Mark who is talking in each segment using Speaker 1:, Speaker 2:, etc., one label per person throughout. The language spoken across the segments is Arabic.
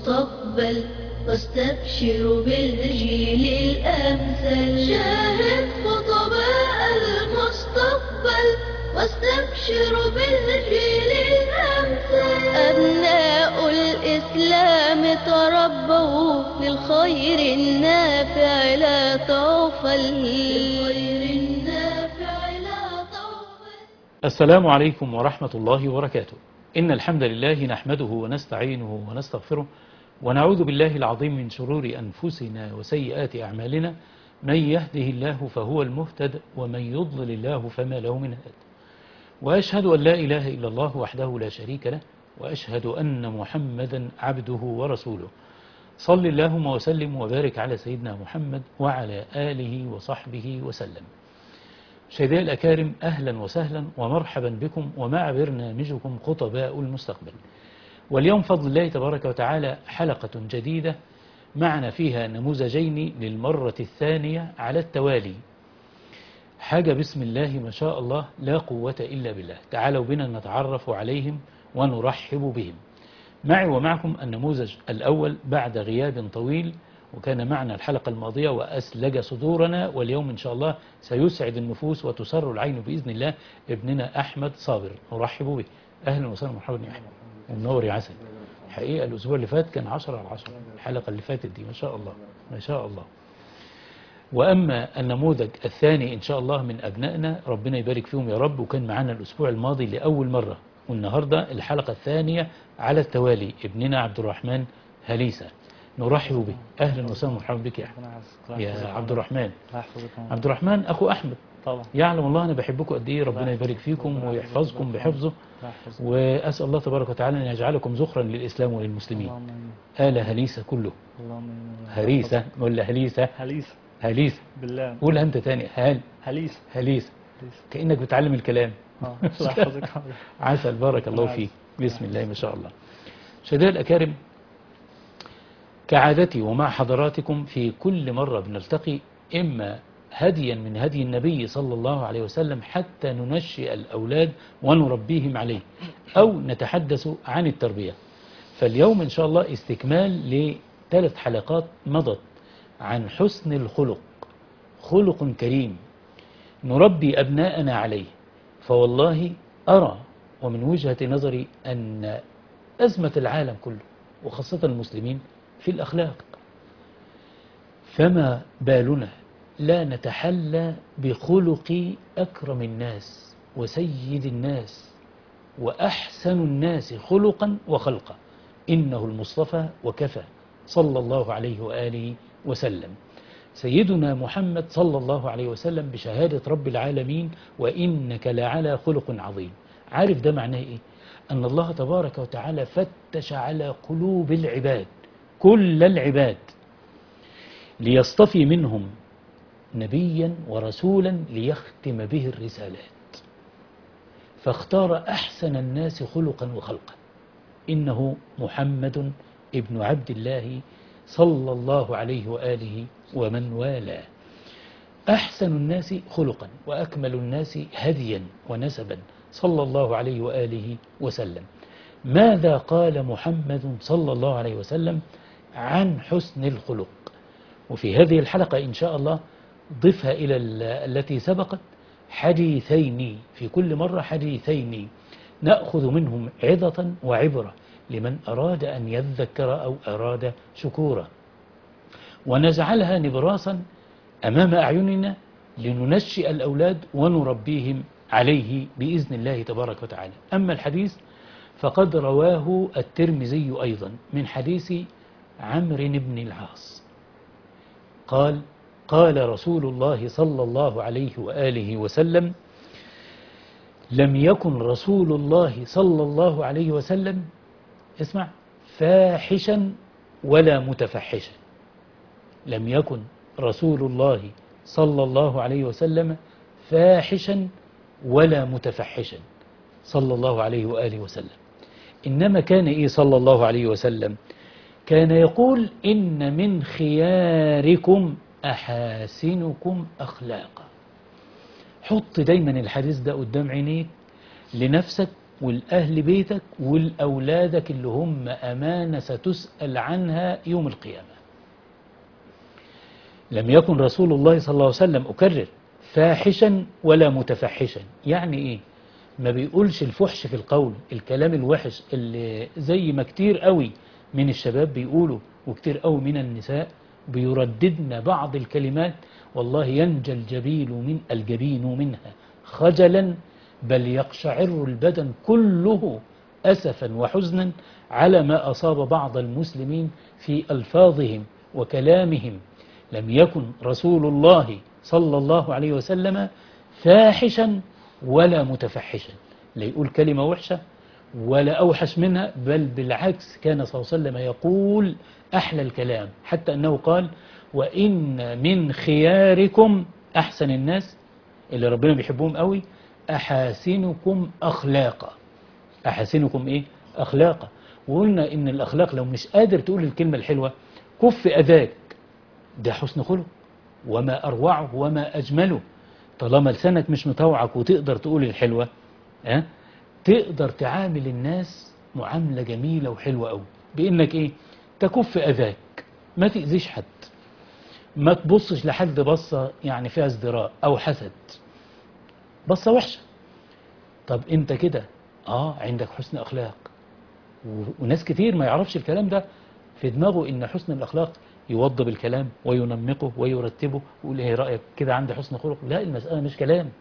Speaker 1: المستقبل واستبشروا بالجيل الأمثل. شاهد خطباء المستقبل واستبشروا بالجيل الأمثل. أبناء الإسلام تربوا للخير النافع لا طوفل.
Speaker 2: السلام عليكم ورحمة الله وبركاته. إن الحمد لله نحمده ونستعينه ونستغفره ونعوذ بالله العظيم من شرور أنفسنا وسيئات أعمالنا. من يهده الله فهو المهتد ومن يضلل الله فما له من هاد. وأشهد أن لا إله إلا الله وحده لا شريك له، وأشهد أن محمدا عبده ورسوله. صل اللهم وسلم وبارك على سيدنا محمد وعلى آله وصحبه وسلم. مشاهدينا الأكارم، أهلا وسهلا ومرحبا بكم ومع برنامجكم خطباء المستقبل. واليوم فضل الله تبارك وتعالى حلقة جديدة معنا فيها نموذجين للمرة الثانية على التوالي. حاجة بسم الله ما شاء الله لا قوة إلا بالله. تعالوا بنا نتعرف عليهم ونرحب بهم. معي ومعكم النموذج الأول بعد غياب طويل، وكان معنا الحلقة الماضية وأسلج صدورنا، واليوم إن شاء الله سيسعد النفوس وتسر العين بإذن الله. ابننا أحمد صابر نرحب به. أهلا وسهلا ومرحبا يا أحمد، النور يا عسل. حقيقة الأسبوع اللي فات كان 10/10، الحلقة اللي فاتت دي ما شاء الله ما شاء الله. وأما النموذج الثاني إن شاء الله من أبنائنا ربنا يبارك فيهم يا رب، وكان معنا الأسبوع الماضي لأول مرة، والنهاردة الحلقة الثانية على التوالي، ابننا عبد الرحمن هليسة نرحب به. أهلا وسهلا ومرحبا بك يا أحمد. يا عبد الرحمن. عبد الرحمن أخو أحمد طبعا. يعلم الله أنا بحبكم قد إيه. ربنا يبارك فيكم ويحفظكم بحفظه، وأسأل الله تبارك وتعالى أن يجعلكم ذخرا للإسلام وللمسلمين. آل هليسة كله. هريسة ولا هليسة؟
Speaker 3: هليسة.
Speaker 2: هليسة
Speaker 3: بالله.
Speaker 2: قولها أنت تاني.
Speaker 3: هليسة.
Speaker 2: هليسة كأنك بتعلم الكلام.
Speaker 3: الله يحفظك.
Speaker 2: عسل بارك الله فيك. بسم الله ما شاء الله. مشاهدينا الأكارم، كعادتي ومع حضراتكم في كل مرة بنلتقي إما هديا من هدي النبي صلى الله عليه وسلم حتى ننشئ الأولاد ونربيهم عليه، أو نتحدث عن التربية. فاليوم إن شاء الله استكمال ل3 حلقات مضت عن حسن الخلق، خلق كريم نربي أبناءنا عليه. فوالله أرى ومن وجهة نظري أن أزمة العالم كله وخاصة المسلمين في الأخلاق، فما بالنا لا نتحلى بخلق أكرم الناس وسيد الناس وأحسن الناس خلقا وخلقا، إنه المصطفى وكفى صلى الله عليه وآله وسلم. سيدنا محمد صلى الله عليه وسلم بشهادة رب العالمين وإنك لعلى خلق عظيم. عارف ده معناه إيه؟ أن الله تبارك وتعالى فتش على قلوب العباد، كل العباد، ليصطفي منهم نبيا ورسولا ليختم به الرسالات، فاختار أحسن الناس خلقا وخلقا، إنه محمد ابن عبد الله صلى الله عليه وآله ومن والاه. أحسن الناس خلقا وأكمل الناس هديا ونسبا صلى الله عليه وآله وسلم. ماذا قال محمد صلى الله عليه وسلم عن حسن الخلق؟ وفي هذه الحلقة إن شاء الله ضفها إلى التي سبقت حديثين، في كل مرة حديثين نأخذ منهم عظة وعبرة لمن أراد أن يذكر أو أراد شكورا، ونجعلها نبراسا أمام أعيننا لننشئ الأولاد ونربيهم عليه بإذن الله تبارك وتعالى. أما الحديث فقد رواه الترمذي أيضا من حديث عمرو بن العاص قال: قال رسول الله صلى الله عليه وآله وسلم: لم يكن رسول الله صلى الله عليه وسلم، اسمع، فاحشا ولا متفحشا. لم يكن رسول الله صلى الله عليه وسلم فاحشا ولا متفحشا صلى الله عليه وآله وسلم. إنما كان إيه صلى الله عليه وسلم؟ كان يقول: إن من خياركم أحاسنكم أخلاقا. حط دايما الحديث ده قدام عينيك لنفسك والأهل بيتك والأولادك اللي هم أمانة ستسأل عنها يوم القيامة. لم يكن رسول الله صلى الله عليه وسلم أكرر فاحشا ولا متفحشا. يعني إيه؟ ما بيقولش الفحش في القول، الكلام الوحش اللي زي ما كتير قوي من الشباب بيقولوا وكتير قوي من النساء بيرددن بعض الكلمات، والله ينجى الجبين منها خجلا، بل يقشعر البدن كله أسفا وحزنا على ما أصاب بعض المسلمين في ألفاظهم وكلامهم. لم يكن رسول الله صلى الله عليه وسلم فاحشا ولا متفحشا، لا يقول كلمة وحشة ولا أوحش منها، بل بالعكس كان صلى الله عليه وسلم يقول أحلى الكلام، حتى أنه قال وإن من خياركم أحسن الناس اللي ربنا بيحبهم قوي أحاسنكم أخلاقا. أحاسنكم إيه؟ أخلاقا. وقلنا إن الأخلاق لو مش قادر تقول الكلمة الحلوة كف أذاك، ده حسن خلق، وما أروعه وما أجمله. طالما لسانك مش مطوعك وتقدر تقول الحلوة، تقدر تعامل الناس معاملة جميلة وحلوة قوي، بإنك إيه؟ تكف أذاك، ما تأذيش حد، ما تبصش لحد بصة يعني فيها ازدراء أو حسد، بصة وحشة. طب أنت كده عندك حسن أخلاق. وناس كتير ما يعرفش الكلام ده، في دماغه إن حسن الأخلاق يوضب الكلام وينمقه ويرتبه ويقول ايه رأيك كده عندي حسن خلق. لا، المسألة مش كلام،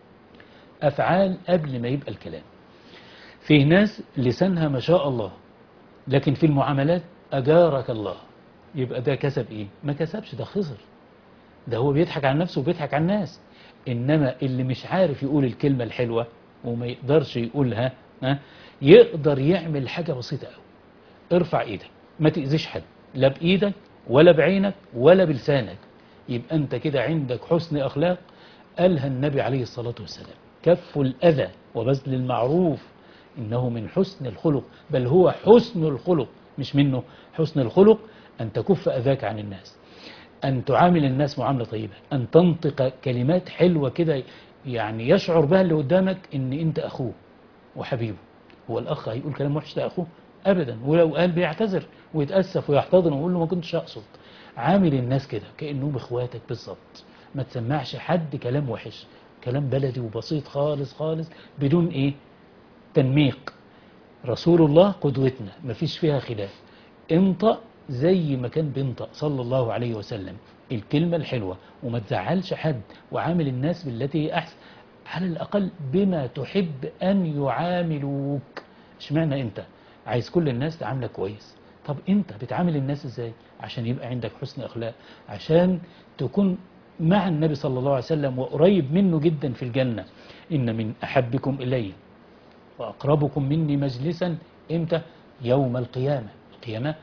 Speaker 2: أفعال قبل ما يبقى الكلام. فيه ناس لسانها ما شاء الله، لكن في المعاملات أجارك الله، يبقى ده كسب ايه؟ ما كسبش، ده خسر، ده هو بيضحك على نفسه وبيضحك على الناس. إنما اللي مش عارف يقول الكلمة الحلوة وما يقدرش يقولها، يقدر يعمل حاجة بسيطة قوي. ارفع ايدك، ما تأذيش حد، لا بإيدك ولا بعينك ولا بلسانك، يبقى أنت كده عندك حسن أخلاق. قالها النبي عليه الصلاة والسلام: كف الأذى وبذل المعروف إنه من حسن الخلق، بل هو حسن الخلق، مش منه. حسن الخلق أن تكف أذاك عن الناس، أن تعامل الناس معاملة طيبة، أن تنطق كلمات حلوة كده يعني يشعر بها اللي قدامك إن أنت أخوه وحبيبه. هو الأخ هيقول كلام وحش لأخوه؟ أبدا. ولو قال بيعتذر ويتأسف ويحتضن ويقول له ما كنتش أقصد. عامل الناس كده كأنهم إخواتك بالظبط، ما تسمعش حد كلام وحش، كلام بلدي وبسيط خالص خالص بدون إيه؟ تنميق. رسول الله قدوتنا ما فيش فيها خلاف، انطق زي ما كان بينطق صلى الله عليه وسلم الكلمة الحلوة، وما تزعلش حد، وعامل الناس بالتي هي أحسن، على الأقل بما تحب أن يعاملوك. اشمعنى أنت عايز كل الناس تعاملك كويس؟ طب أنت بتعامل الناس إزاي عشان يبقى عندك حسن أخلاق، عشان تكون مع النبي صلى الله عليه وسلم وقريب منه جدا في الجنة؟ إن من أحبكم إلي وأقربكم مني مجلسا إمتى؟ يوم القيامة. القيامة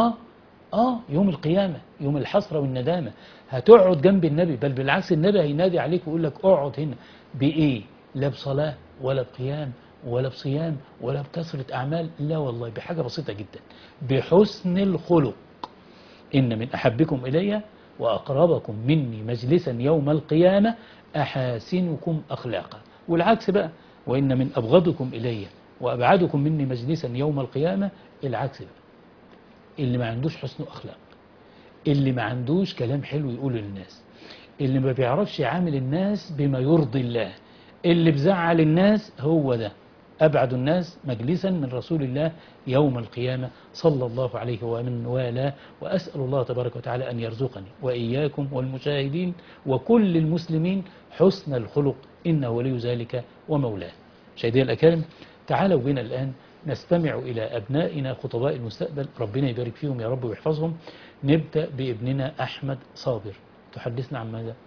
Speaker 2: يوم القيامة، يوم الحسرة والندامة. هتقعد جنب النبي، بل بالعكس النبي هينادي عليك ويقول لك اقعد هنا. بإيه؟ لا بصلاة ولا بقيام ولا بصيام ولا بكثرة أعمال، لا والله، بحاجة بسيطة جدا، بحسن الخلق. إن من أحبكم إلي وأقربكم مني مجلسا يوم القيامة أحاسنكم أخلاقا. والعكس بقى: وإن من أبغضكم إلي وأبعدكم مني مجلسا يوم القيامة. العكس بقى: اللي ما عندوش حسن أخلاق، اللي ما عندوش كلام حلو يقوله للناس، اللي ما بيعرفش يعامل الناس بما يرضي الله، اللي بزعل الناس، هو ده أبعد الناس مجلسا من رسول الله يوم القيامة صلى الله عليه ومن والاه. وأسأل الله تبارك وتعالى أن يرزقني وإياكم والمشاهدين وكل المسلمين حسن الخلق، إنه ولي ذلك ومولاه. مشاهدينا الأكارم، تعالوا بنا الآن نستمع إلى أبنائنا خطباء المستقبل، ربنا يبارك فيهم يا رب ويحفظهم. نبدأ بابننا أحمد صابر، تحدثنا عن ماذا؟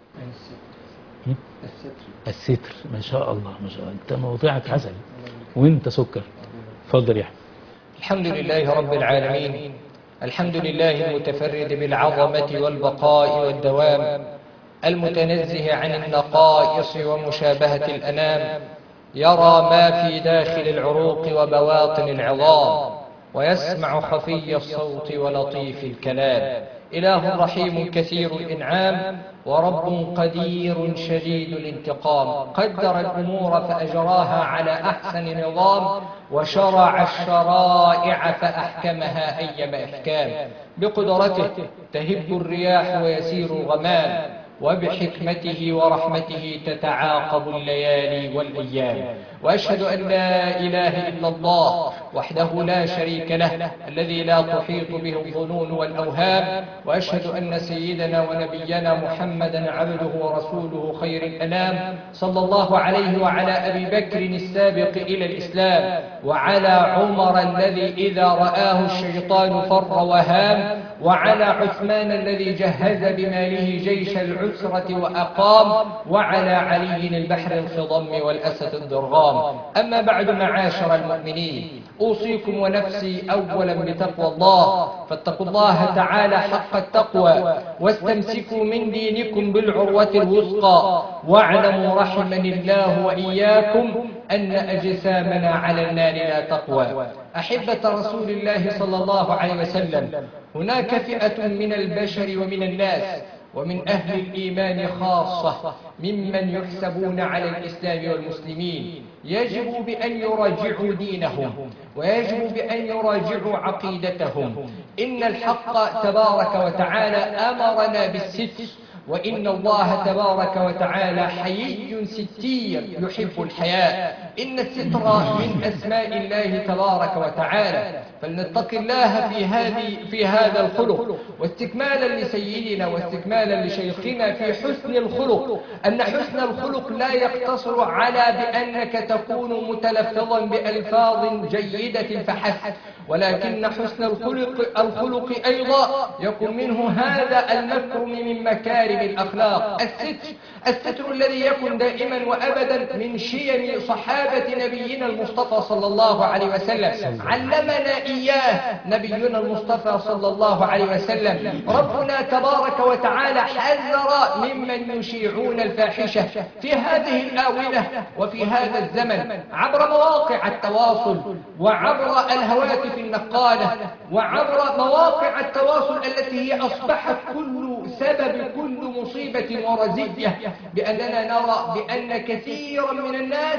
Speaker 2: الستر. ما شاء الله ما شاء الله، أنت موضوعك عسل وأنت سكر. اتفضل يا أحمد.
Speaker 4: الحمد لله رب العالمين، الحمد لله المتفرد بالعظمة والبقاء والدوام، المتنزه عن النقائص ومشابهة الأنام، يرى ما في داخل العروق وبواطن العظام، ويسمع خفي الصوت ولطيف الكلام. إله رحيم كثير الإنعام، ورب قدير شديد الانتقام. قدر الأمور فأجراها على أحسن نظام، وشرع الشرائع فأحكمها أيما إحكام. بقدرته تهب الرياح ويسير الغمام، وبحكمته ورحمته تتعاقب الليالي والأيام. وأشهد أن لا إله إلا الله وحده لا شريك له، الذي لا تحيط به الظنون والأوهام. وأشهد أن سيدنا ونبينا محمدا عبده ورسوله خير الأنام، صلى الله عليه وعلى أبي بكر السابق إلى الإسلام، وعلى عمر الذي إذا رآه الشيطان فر وهام، وعلى عثمان الذي جهز بماله جيش العسرة وأقام، وعلى علي البحر الخضم والأسد الضرغام. أما بعد، معاشر المؤمنين، أوصيكم ونفسي أولا بتقوى الله، فاتقوا الله تعالى حق التقوى، واستمسكوا من دينكم بالعروة الوثقى، واعلموا رحمني الله وإياكم أن أجسامنا على النار لا تقوى. أحبة رسول الله صلى الله عليه وسلم، هناك فئة من البشر ومن الناس ومن أهل الإيمان خاصة ممن يحسبون على الإسلام والمسلمين، يجب بأن يراجعوا دينهم، ويجب بأن يراجعوا عقيدتهم. إن الحق تبارك وتعالى أمرنا بالستر، وإن الله تبارك وتعالى حيي ستير يحب الحياء. إن الستر من أسماء الله تبارك وتعالى، فلنتق الله في هذا الخلق، واستكمالا لسيدنا واستكمالا لشيخنا في حسن الخلق، أن حسن الخلق لا يقتصر على بأنك تكون متلفظا بألفاظ جيدة فحسب، ولكن حسن الخلق أيضا يكون منه هذا المكرم من مكارم الأخلاق. الستر الذي يكون دائما وأبدا من شيم صحابة نبينا المصطفى صلى الله عليه وسلم، علمنا إياه نبينا المصطفى صلى الله عليه وسلم. ربنا تبارك وتعالى حذر ممن يشيعون الفاحشة في هذه الآونة وفي هذا الزمن عبر مواقع التواصل، وعبر الهواتف النقالة، وعبر مواقع التواصل التي هي أصبحت سبب كل مصيبة ورزية، بأننا نرى بأن كثيرا من الناس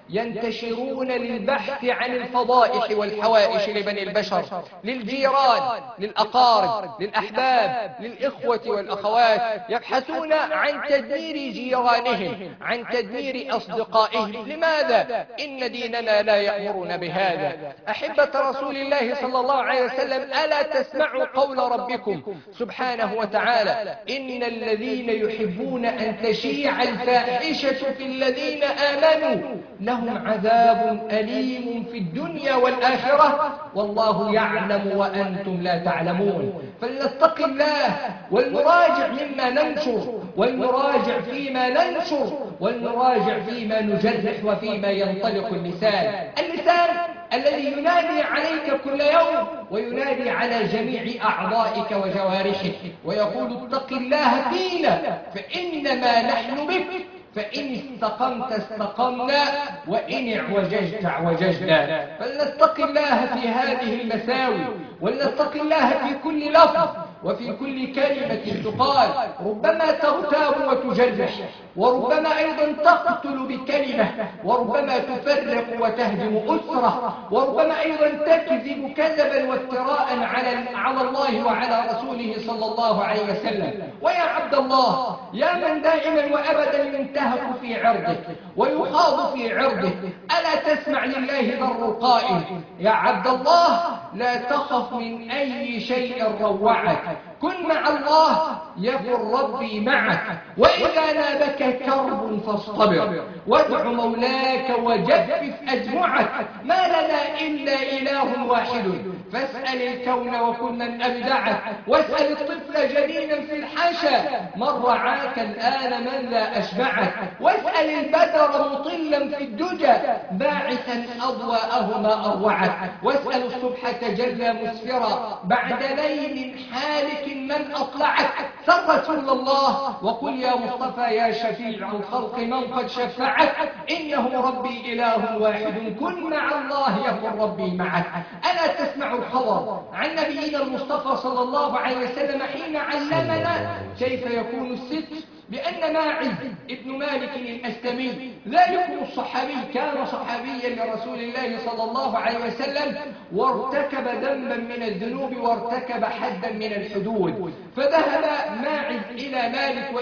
Speaker 4: ينتشرون للبحث عن الفضائح والحوائش لبني البشر، للجيران، للأقارب، للأحباب، للإخوة والأخوات، يبحثون عن تدمير جيرانهم، عن تدمير أصدقائهم. لماذا؟ إن ديننا لا يأمرنا بهذا. أحبة رسول الله صلى الله عليه وسلم، ألا تسمعوا قول ربكم سبحانه وتعالى: إن الذين يحبون أن تشيع الفاحشة في الذين آمنوا لهم عذاب أليم في الدنيا والآخرة والله يعلم وأنتم لا تعلمون. فلنتق الله، ولنراجع مما ننشر، ولنراجع فيما ننشر، ولنراجع فيما نجرح وفيما ينطلق اللسان الذي ينادي عليك كل يوم، وينادي على جميع أعضائك وجوارحك، ويقول: اتق الله فينا فإنما نحن بك، فإن استقمت استقمنا، وإن اعوججت اعوججنا. فلنتق الله في هذه المساوي، ولنتق الله في كل لفظ وفي كل كلمة تقال. ربما تغتاب وتجرح، وربما أيضا تقتل بكلمة، وربما تفرق وتهدم أسرة، وربما أيضا تكذب كذبا وافتراء على الله وعلى رسوله صلى الله عليه وسلم. ويا عبد الله، يا من دائما وأبدا ينتهك في عرضك ويخاض في عرضك، ألا تسمع لله ذر القائل: يا عبد الله لا تخف من أي شيء روعك، كن مع الله يكن ربي معك، وإذا نابك كرب فاصطبر، وادع مولاك وجفف أدمعك، ما لنا إلا إله واحد، فاسأل الكون وكن من أبدعك، واسأل الطفل جنينا في الحشا من رعاك الآن من لا أشبعك، واسأل البدر مطلا في الدجى باعثا أضواءه ما أروعك، واسأل الصبح تجلى مسفرا بعد ليل حالك من أطلعك. سر رسول الله وقل: يا مصطفى يا شفيع الخلق من قد شفعك، إنه ربي إله واحد، كن مع الله يكن ربي معك. ألا تسمع الخبر عن نبينا المصطفى صلى الله عليه وسلم حين علمنا كيف يكون الستر، بأن ماعز ابن مالك الأسلمي ذلكم الصحابي كان صحابيا لرسول الله صلى الله عليه وسلم، وارتكب ذنبا من الذنوب وارتكب حدا من الحدود، فذهب ماعز إلى مالك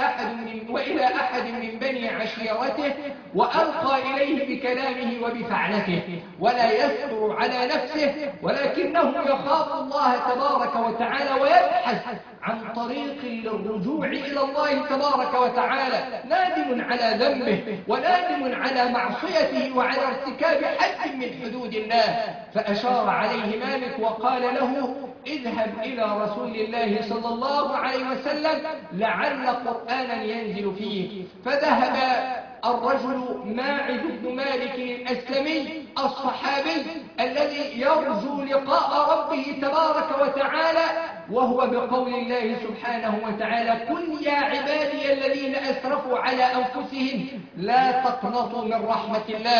Speaker 4: وإلى أحد من بني عشيرته وألقى إليه بكلامه وبفعلته، ولا يستر على نفسه ولكنه يخاف الله تبارك وتعالى ويبحث عن طريق للرجوع إلى الله تبارك وتعالى، نادم على ذنبه ونادم على معصيته وعلى ارتكاب حد من حدود الله. فأشار عليه مالك وقال له: اذهب إلى رسول الله صلى الله عليه وسلم لعل قرآنا ينزل فيه. فذهب الرجل ماعز بن مالك الأسلمي الصحابي الذي يرجو لقاء ربه تبارك وتعالى، وهو بقول الله سبحانه وتعالى: قل يا عبادي الذين أسرفوا على أنفسهم لا تقنطوا من رحمة الله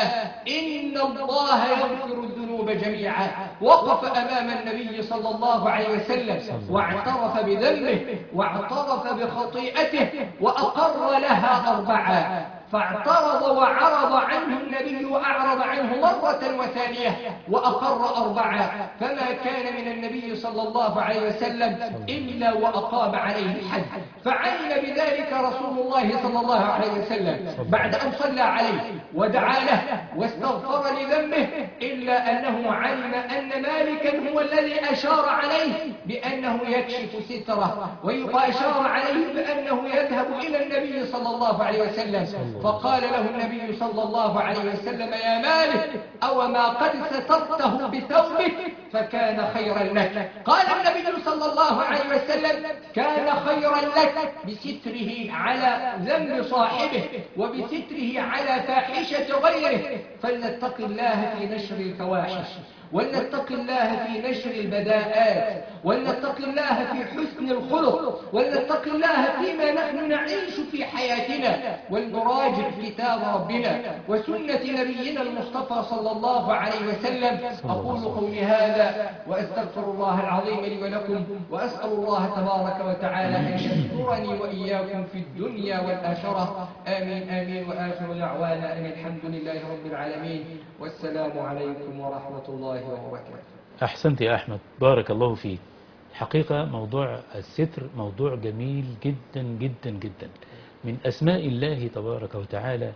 Speaker 4: إن الله يغفر الذنوب جميعا. وقف أمام النبي صلى الله عليه وسلم واعترف بذنبه واعترف بخطيئته وأقر لها أربعة، فاعترض وعرض عنه النبي وأعرض عنه مرة وثانية وأقر أربعة، فما كان من النبي صلى الله عليه وسلم إلا وأقام عليه الحد. فعلم بذلك رسول الله صلى الله عليه وسلم بعد أن صلى عليه ودعا له واستغفر لذنبه، إلا أنه علم أن مالكا هو الذي أشار عليه بأنه يكشف ستره، وأشار عليه بأنه يذهب إلى النبي صلى الله عليه وسلم. فقال له النبي صلى الله عليه وسلم: يا مالك، أو ما قد سترته بثوبك فكان خيرا لك. قال النبي صلى الله عليه وسلم: كان خيرا لك بستره على ذنب صاحبه وبستره على فاحشة غيره. فلنتق الله في نشر الفواحش، ولنتق الله في نشر البداءات، ولنتق الله في حسن الخلق، ولنتق الله فيما نحن نعيش في حياتنا، ولنراجع كتاب ربنا وسنة نبينا المصطفى صلى الله عليه وسلم. أقول قولي هذا وأستغفر الله العظيم لي ولكم، وأسأل الله تبارك وتعالى أن يسترني وإياكم في الدنيا والآخرة. آمين آمين. وآخر دعوانا أن الحمد لله رب العالمين، والسلام عليكم ورحمة الله وبركاته.
Speaker 2: أحسنت يا أحمد، بارك الله فيك. حقيقة موضوع الستر موضوع جميل جدا جدا جدا، من أسماء الله تبارك وتعالى.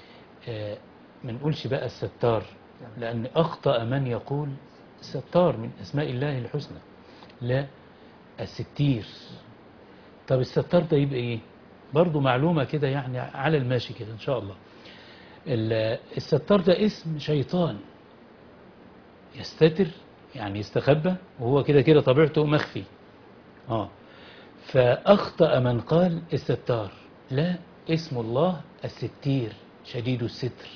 Speaker 2: ما نقولش بقى الستار، لأن أخطأ من يقول ستار من أسماء الله الحسنى، لا، الستير. طب الستار ده يبقى إيه؟ برضو معلومة كده يعني على الماشي كده إن شاء الله. الستار ده اسم شيطان، يستتر يعني يستخبى، وهو كده كده طبيعته مخفي. فأخطأ من قال الستار، لا، اسم الله الستير شديد الستر،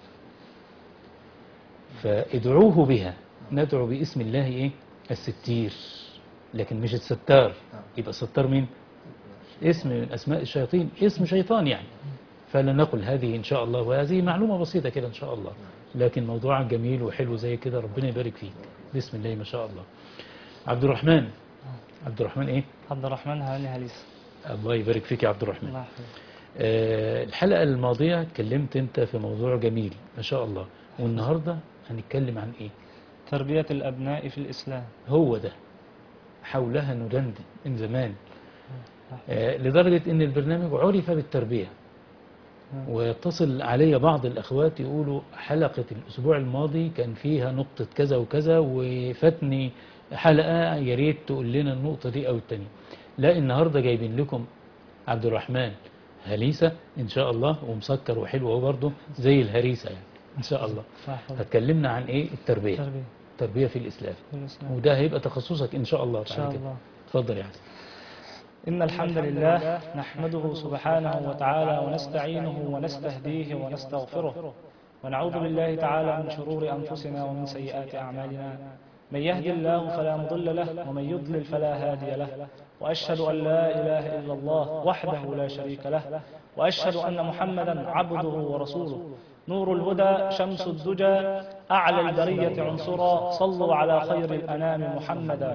Speaker 2: فادعوه بها. ندعو باسم الله إيه؟ الستير، لكن مش الستار. يبقى الستار مين؟ اسم من أسماء الشياطين، اسم شيطان يعني. فلا نقل هذه إن شاء الله، وهذه معلومة بسيطة كده إن شاء الله، لكن موضوع جميل وحلو زي كده. ربنا يبارك فيك، بسم الله ما شاء الله. عبد الرحمن، عبد الرحمن إيه؟
Speaker 3: عبد الرحمن هاني هليس.
Speaker 2: الله يبارك فيك يا عبد الرحمن.
Speaker 3: الله يحفظك.
Speaker 2: الحلقة الماضية اتكلمت أنت في موضوع جميل ما شاء الله، والنهاردة هنتكلم عن إيه؟
Speaker 3: تربية الأبناء في الإسلام.
Speaker 2: هو ده، حولها ندندن من زمان، لدرجة أن البرنامج عرف بالتربية. ويتصل علي بعض الأخوات يقولوا حلقة الأسبوع الماضي كان فيها نقطة كذا وكذا، وفاتني حلقة، يا ريت تقول لنا النقطة دي أو التانية. لا، النهاردة جايبين لكم عبد الرحمن هليسة إن شاء الله، ومسكر وحلو هو برضه زي الهريسة يعني إن شاء الله. هتكلمنا عن إيه؟ التربية. التربية في الإسلام، وده هيبقى تخصصك إن شاء الله.
Speaker 3: إن شاء الله.
Speaker 2: اتفضل يا حسن.
Speaker 3: إن الحمد لله نحمده سبحانه وتعالى ونستعينه ونستهديه ونستغفره، ونعوذ بالله تعالى من شرور أنفسنا ومن سيئات أعمالنا. من يهد الله فلا مضل له، ومن يضلل فلا هادي له. وأشهد أن لا إله إلا الله وحده لا شريك له، وأشهد أن محمدا عبده ورسوله. نور الهدى شمس الدجى أعلى البرية عنصرا صلوا على خير الأنام محمدا.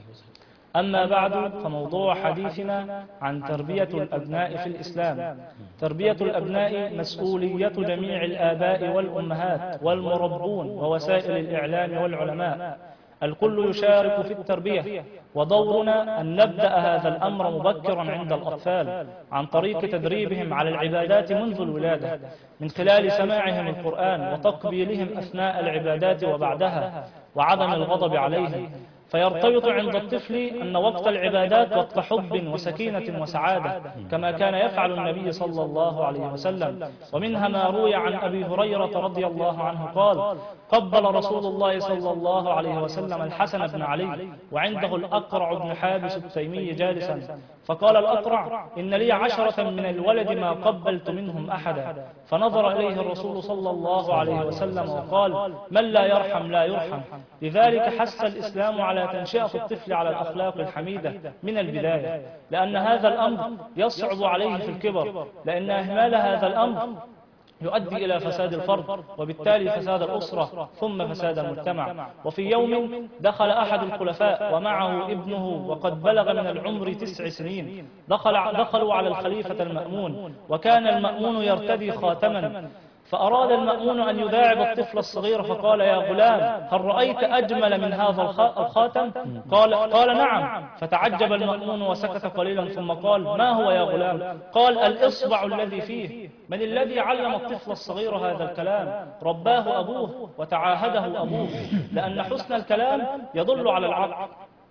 Speaker 3: أما بعد، فموضوع حديثنا عن تربية الأبناء في الإسلام. تربية الأبناء مسؤولية جميع الآباء والأمهات والمربون ووسائل الإعلام والعلماء، الكل يشارك في التربية، ودورنا أن نبدأ هذا الأمر مبكرا عند الأطفال عن طريق تدريبهم على العبادات منذ الولادة، من خلال سماعهم القرآن وتقبيلهم أثناء العبادات وبعدها، وعدم الغضب عليهم، فيرتبط عند الطفل أن وقت العبادات وقت حب وسكينة وسعادة، كما كان يفعل النبي صلى الله عليه وسلم. ومنها ما روي عن أبي هريرة رضي الله عنه قال: قبل رسول الله صلى الله عليه وسلم الحسن بن علي وعنده الأقرع بن حابس التيمي جالسا، فقال الأقرع: إن لي 10 من الولد ما قبلت منهم أحدا. فنظر إليه الرسول صلى الله عليه وسلم وقال: من لا يرحم لا يرحم. لذلك حث الإسلام على تنشئة الطفل على الأخلاق الحميدة من البداية، لأن هذا الأمر يصعب عليه في الكبر، لأن إهمال هذا الأمر يؤدي إلى فساد الفرد، وبالتالي فساد الأسرة، ثم فساد المجتمع. وفي يوم دخل أحد الخلفاء ومعه ابنه وقد بلغ من العمر 9 سنين، دخلوا على الخليفة المأمون، وكان المأمون يرتدي خاتما، فأراد المأمون أن يداعب الطفل الصغير، فقال: يا غلام، هل رأيت أجمل من هذا الخاتم؟ قال: نعم. فتعجب المأمون وسكت قليلا، ثم قال: ما هو يا غلام؟ قال: الإصبع الذي فيه. من الذي علم الطفل الصغير هذا الكلام؟ رباه أبوه وتعاهده أبوه، لأن حسن الكلام يدل على العقل،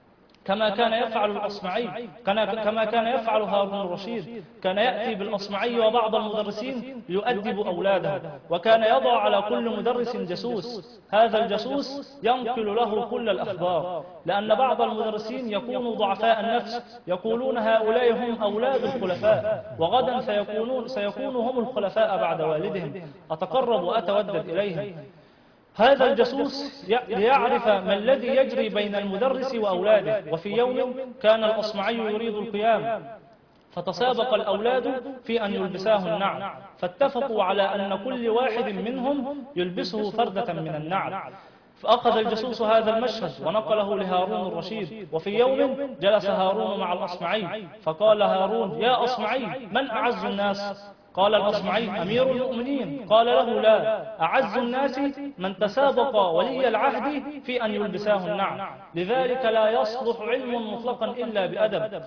Speaker 3: كما كان يفعل الأصمعي، كما كان يفعل هارون الرشيد. كان يأتي بالأصمعي وبعض المدرسين ليؤدب أولاده، وكان يضع على كل مدرس جاسوس، هذا الجاسوس ينقل له كل الأخبار، لأن بعض المدرسين يكونوا ضعفاء النفس، يقولون هؤلاء هم أولاد الخلفاء، وغدا سيكونوا هم الخلفاء بعد والدهم، أتقرب وأتودد إليهم. هذا الجاسوس ليعرف ما الذي يجري بين المدرس وأولاده. وفي يوم كان الأصمعي يريد القيام، فتسابق الأولاد في أن يلبساه النعل، فاتفقوا على أن كل واحد منهم يلبسه فردة من النعل. فأخذ الجاسوس هذا المشهد ونقله لهارون الرشيد. وفي يوم جلس هارون مع الأصمعي، فقال هارون: يا أصمعي، من أعز الناس؟ قال الأصمعي: أمير المؤمنين. قال له: لا، أعز الناس من تسابق ولي العهد في أن يلبساه النعل. لذلك لا يصلح علم مطلقا إلا بأدب،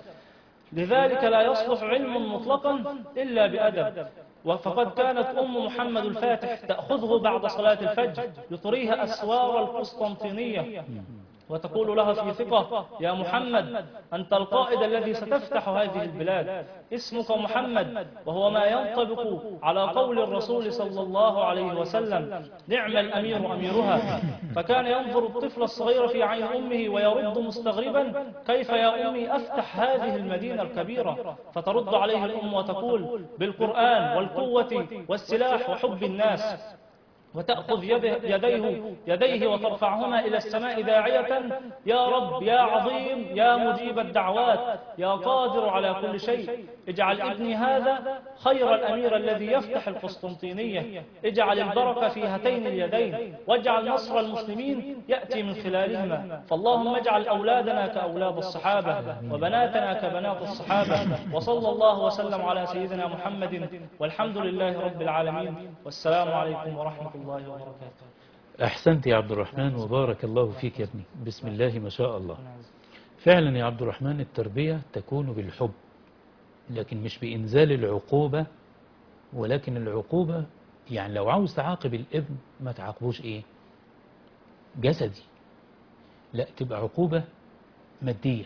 Speaker 3: لذلك لا يصلح علم مطلقا إلا بأدب. فقد كانت أم محمد الفاتح تأخذه بعد صلاة الفجر لتريها أسوار القسطنطينية، وتقول لها في ثقة: يا محمد، أنت القائد الذي ستفتح هذه البلاد، اسمك محمد، وهو ما ينطبق على قول الرسول صلى الله عليه وسلم: نعم الأمير أميرها. فكان ينظر الطفل الصغير في عين أمه ويرد مستغربا: كيف يا أمي أفتح هذه المدينة الكبيرة؟ فترد عليه الأم وتقول: بالقرآن والقوة والسلاح وحب الناس. وتأخذ يديه وترفعهما إلى السماء داعية: يا رب، يا عظيم، يا مجيب الدعوات، يا قادر على كل شيء، اجعل ابني هذا خير الأمير الذي يفتح القسطنطينية، اجعل البركة في هاتين اليدين، واجعل نصر المسلمين يأتي من خلالهما. فاللهم اجعل أولادنا كأولاد الصحابة، وبناتنا كبنات الصحابة. وصلى الله وسلم على سيدنا محمد، والحمد لله رب العالمين، والسلام عليكم ورحمة الله وبركاته.
Speaker 2: أحسنت يا عبد الرحمن، وبارك الله فيك يا ابني، بسم الله ما شاء الله. فعلا يا عبد الرحمن، التربية تكون بالحب، لكن مش بإنزال العقوبة، ولكن العقوبة يعني لو عاوز تعاقب الابن ما تعاقبوش إيه جسدي، لا، تبقى عقوبة مادية،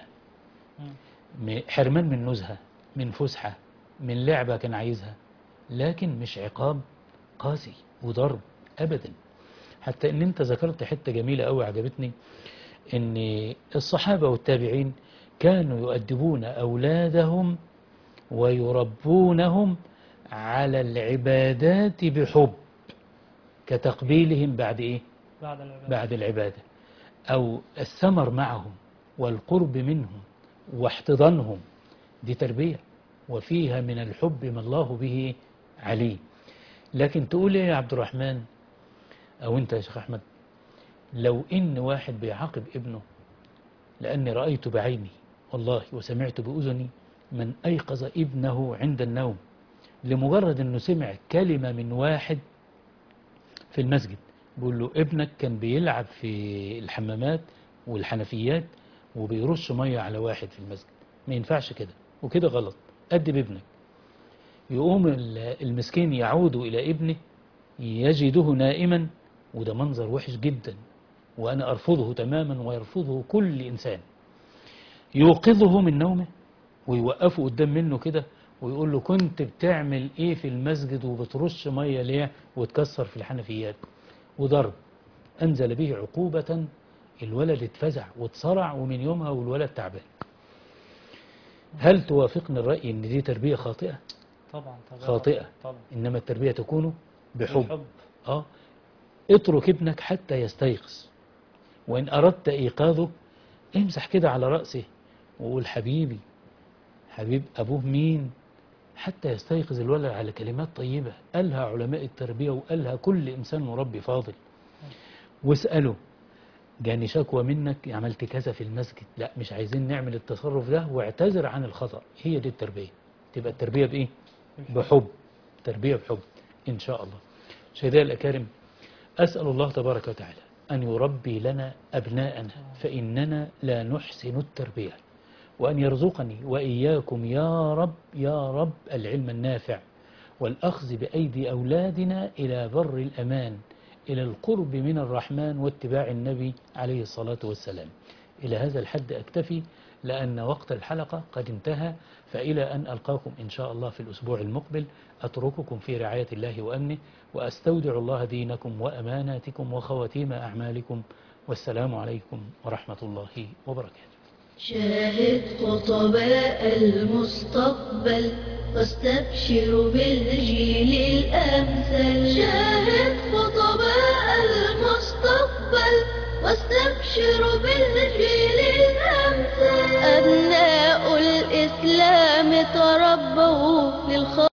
Speaker 2: حرمان من نزهة، من فسحة، من لعبة كان عايزها، لكن مش عقاب قاسي وضرب أبدا. حتى ان انت ذكرت حتة جميلة قوي عجبتني، ان الصحابة والتابعين كانوا يؤدبون أولادهم ويربونهم على العبادات بحب، كتقبيلهم بعد ايه؟ بعد العبادة، او الثمر معهم والقرب منهم واحتضانهم، دي تربية وفيها من الحب ما الله به عليه. لكن تقول ايه يا عبد الرحمن او انت يا شيخ احمد، لو ان واحد بيعاقب ابنه، لاني رأيت بعيني والله وسمعت بأذني من ايقظ ابنه عند النوم لمجرد انه سمع كلمة من واحد في المسجد بيقول له ابنك كان بيلعب في الحمامات والحنفيات وبيرش مية على واحد في المسجد، ما ينفعش كده وكده غلط، أدب ابنك. يقوم المسكين يعود إلى ابنه يجده نائما، وده منظر وحش جدا وأنا أرفضه تماما ويرفضه كل إنسان. يوقظه من نومه ويوقفه قدام منه كده ويقول له كنت بتعمل ايه في المسجد وبترش مية ليه وتكسر في الحنفيات، وضرب. أنزل به عقوبة، الولد اتفزع واتصرع ومن يومها والولد تعبان. هل توافقني الرأي ان دي تربية خاطئة؟
Speaker 3: طبعا
Speaker 2: خاطئة.
Speaker 3: طبعا.
Speaker 2: إنما التربية تكون بحب.
Speaker 3: بالحب.
Speaker 2: اترك ابنك حتى يستيقظ، وإن أردت إيقاظه امسح كده على رأسه وقول حبيبي، حبيب أبوه مين، حتى يستيقظ الولد على كلمات طيبة قالها علماء التربية وقالها كل إنسان مربي فاضل. واسأله جاني شكوى منك عملت كذا في المسجد، لا مش عايزين نعمل التصرف ده، واعتذر عن الخطأ. هي دي التربية، تبقى التربية بإيه؟ بحب. تربية بحب إن شاء الله. سيدي الأكارم، أسأل الله تبارك وتعالى أن يربي لنا أبناءنا فإننا لا نحسن التربية، وأن يرزقني وإياكم يا رب يا رب العلم النافع والأخذ بأيدي أولادنا إلى بر الأمان، إلى القرب من الرحمن واتباع النبي عليه الصلاة والسلام. إلى هذا الحد أكتفي لأن وقت الحلقة قد انتهى، فإلى أن ألقاكم إن شاء الله في الأسبوع المقبل أترككم في رعاية الله وأمنه، وأستودع الله دينكم وأماناتكم وخواتيم أعمالكم، والسلام عليكم ورحمة الله وبركاته.
Speaker 1: شاهد خطباء المستقبل واستبشر بالجيل الأمثل. شاهد خطباء المستقبل واستبشر بالجيل الأمثل. أبناء الإسلام تربوا للخير